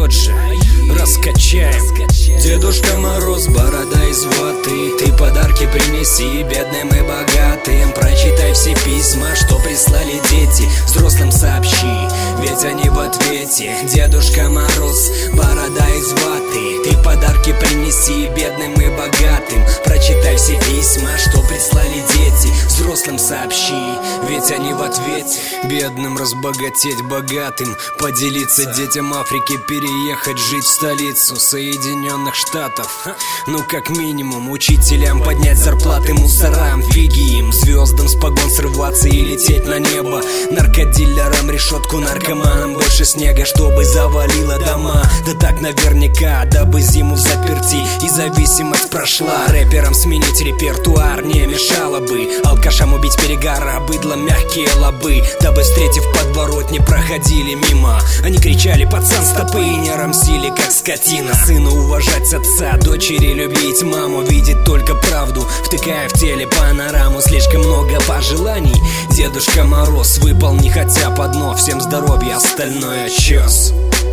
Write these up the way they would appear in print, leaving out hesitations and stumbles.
тот же. Раскачаем. Дедушка Мороз, борода из ваты, ты подарки принеси бедным и богатым. Прочитай все письма, что прислали дети, взрослым сообщи, ведь они в ответе. Дедушка Мороз, борода из ваты, ты подарки принеси бедным и богатым. Прочитай все письма, что прислали дети, взрослым сообщи, ведь они в ответе. Бедным разбогатеть, богатым поделиться, детям Африки переехать жить в столицу Соединенных Штатов. Ну как минимум учителям поднять зарплаты, мусорам, фиги им, звездам с погон срываться и лететь на небо, наркодилерам решетку, наркоманам больше снега, чтобы завалило дома. Да так наверняка, дабы зиму в заперти и зависимость прошла. Рэперам сменить репертуар не мешало бы, алкашам убить перегара, быдло мягкие лобы, дабы встретив подворотни проходили мимо. Они кричали: пацан, стопы, и не рамсили как скотина. Сына уважать отца, дочери любить маму, видеть только правду, втыкая в теле панораму. Слишком много пожеланий, Дедушка Мороз, выполни хотя бы одно. Всем здоровья, остальное чёс.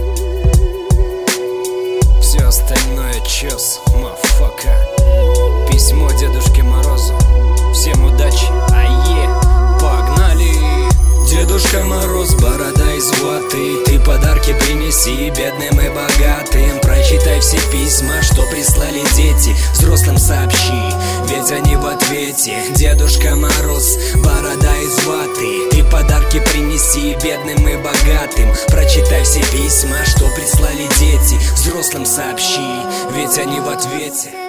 Все остальное чёс, мафака. Письмо Дедушке Морозу. Всем удачи, погнали! Дедушка Мороз, борода из ваты, ты подарки принеси бедным и богатым. Прочитай все письма, что прислали дети, взрослым сообщи, ведь они в ответе. Дедушка Мороз, борода из ваты, ты подарки принеси бедным и богатым. Прочитай все письма, что прислали дети, взрослым сообщи, ведь они в ответе.